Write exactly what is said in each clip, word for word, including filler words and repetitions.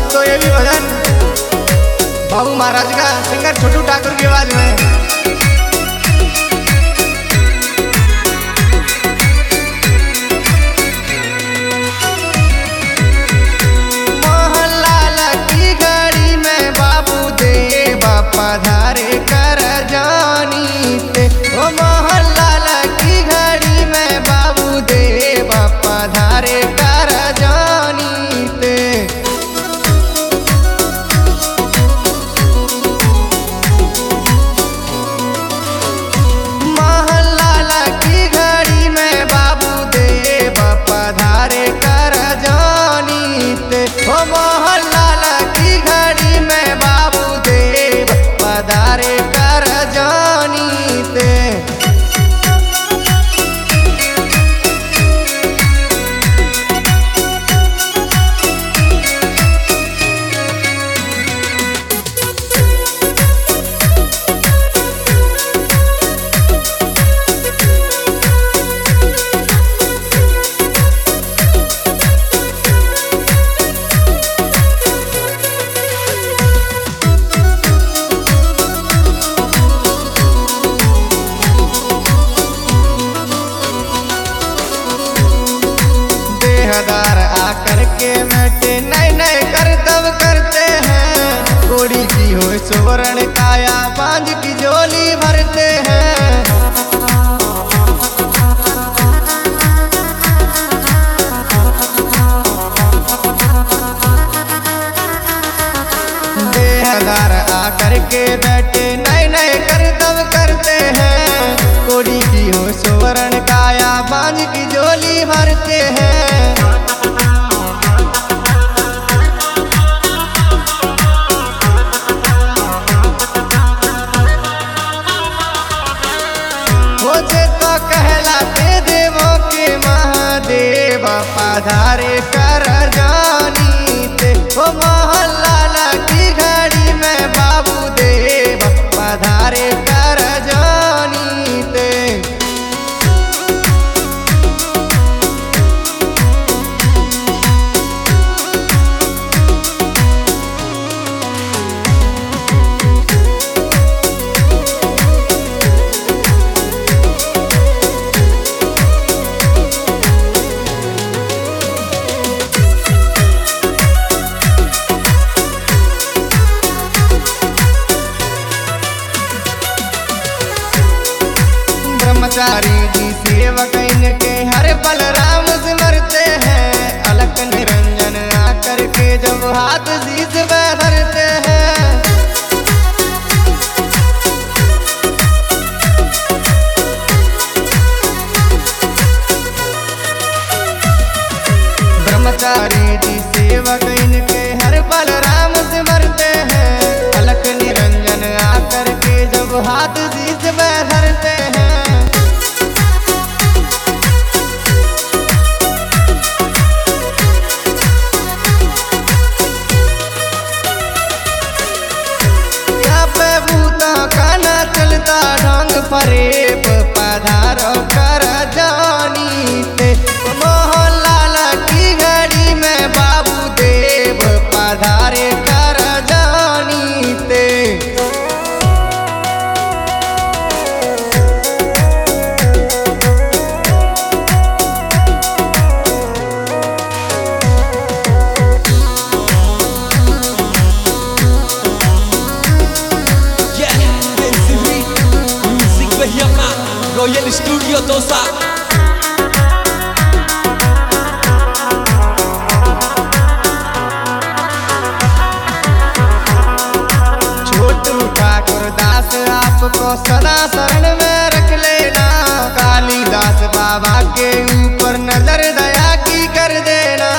दोस्तों ये भी भजन बाबू महाराज का सिंगर छोटू ठाकुर की आवाज में। मोहनलाल की गाड़ी में बाबू दे बापा धारे कर जानी ते, ओ मोहनलाल की गाड़ी में बाबू दे बापा धारे कर जानी ते। मोहनलाल की गाड़ी में बाबू दे बापा धारे कर जानी ते, ओ मोहनलाल की गाड़ी में बाबू दे बापा धारे कर जानी ते। देहदार आकर के मैटे नए नए करतब करते हैं, कोड़ी की हो सुवर्ण काया बांझ की झोली भरते हैं। देहदार आकर के बैठे नए नए करतब करते हैं, कोड़ी की हो सुवर्ण काया बांझ की झोली भरते हैं। मुझे तो कहलाते देवों के महादेव पधारे कर जानी ते, ओ मोहनलाल की गाड़ी में बाबू देव पधारे कर जानी ते। ब्रह्मचारी जी सेवक इनके हर पल राम सिमरते हैं, अलख निरंजन आकर के जब हाथ शीश पे धरते हैं। ब्रह्मचारी जी सेवक इनके हर पल राम सिमरते हैं, अलख निरंजन आकर के जब हाथ शीश पे धरते हैं। चलता ढंग फरेब पधारो कर जानी ते, मोहनलाल की गाड़ी में बाबू देव पधारे कर जानी ते। Royal Studio Dosa। छोटू ठाकुर दास आपको सदा शरण में रख लेना, कालीदास बाबा के ऊपर नजर दया की कर देना।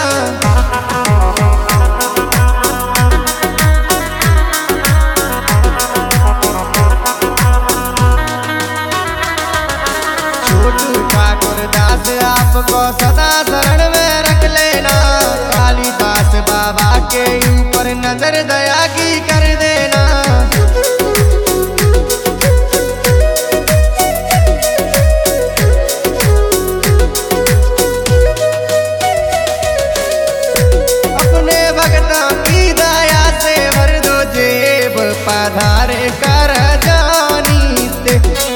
छोटू ठाकुर दास आपको सदा शरण में रख लेना, कालीदास बाबा के ऊपर नजर दया की कर देना। अपने भक्तों की ते